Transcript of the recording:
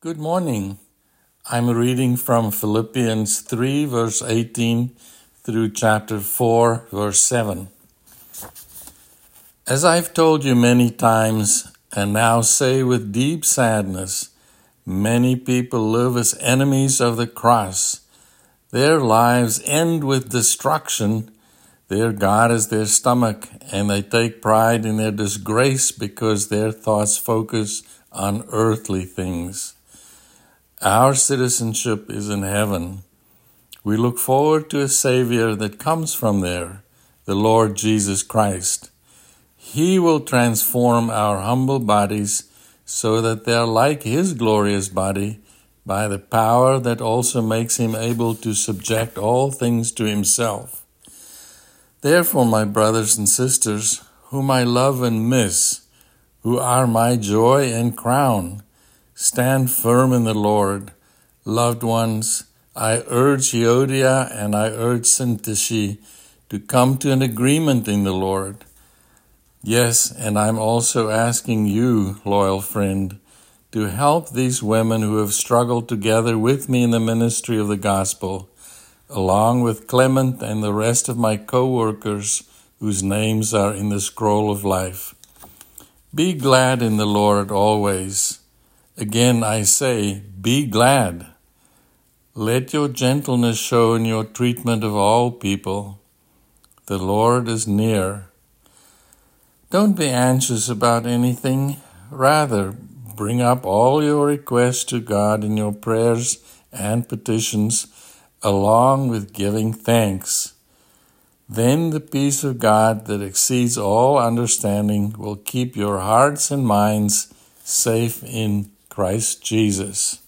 Good morning. I'm reading from Philippians 3, verse 18 through chapter 4, verse 7. As I've told you many times, and now say with deep sadness, many people live as enemies of the cross. Their lives end with destruction. Their God is their stomach, and they take pride in their disgrace because their thoughts focus on earthly things. Our citizenship is in heaven. We look forward to a Savior that comes from there, the Lord Jesus Christ. He will transform our humble bodies so that they are like His glorious body by the power that also makes Him able to subject all things to Himself. Therefore, my brothers and sisters, whom I love and miss, who are my joy and crown, stand firm in the Lord. Loved ones, I urge Euodia and I urge Syntyche to come to an agreement in the Lord. Yes, and I'm also asking you, loyal friend, to help these women who have struggled together with me in the ministry of the gospel, along with Clement and the rest of my co-workers whose names are in the scroll of life. Be glad in the Lord always. Again, I say, be glad. Let your gentleness show in your treatment of all people. The Lord is near. Don't be anxious about anything. Rather, bring up all your requests to God in your prayers and petitions, along with giving thanks. Then the peace of God that exceeds all understanding will keep your hearts and minds safe in Christ Jesus.